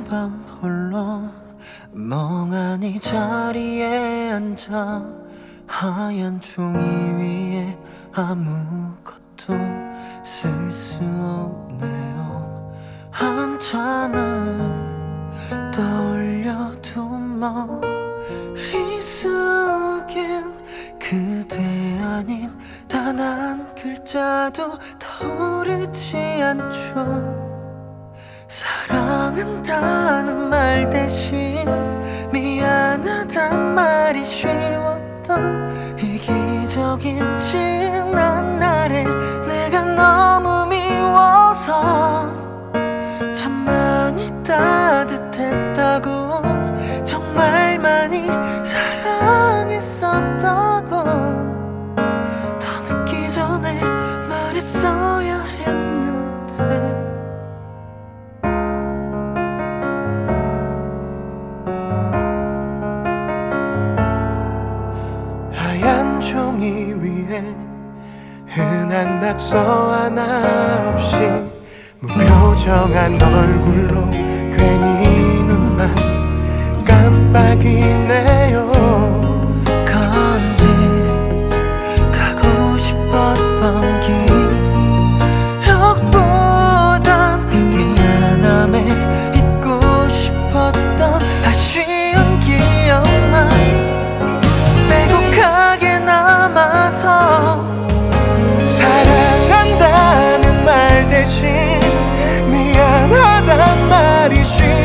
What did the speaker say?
밤 홀로 멍하니 자리에 앉아 하얀 종이 위에 아무것도 쓸 수 없네요. 한참을 떠올려도 머릿속엔 그대 아닌 단 한 글자도 떠오르지 않죠. 사랑한다는 말 대신 미안하단 말이 쉬웠던 이기적인 지난 날에 내가 너무 미워서 참 많이 따뜻했다고 정말 많이 사랑했었다고 더 늦기 전에 말했어야 했는데 하얀 종이 위에 흔한 낙서 하나 없이 무표정한 얼굴로 괜히 눈만 깜빡이네요. 간직하고 싶었던 기억보단 미안함에 잊고 싶었던 아쉬운 기억만 빼곡하게 남아서 사랑한다는 말 대신 미안하단 말이 쉬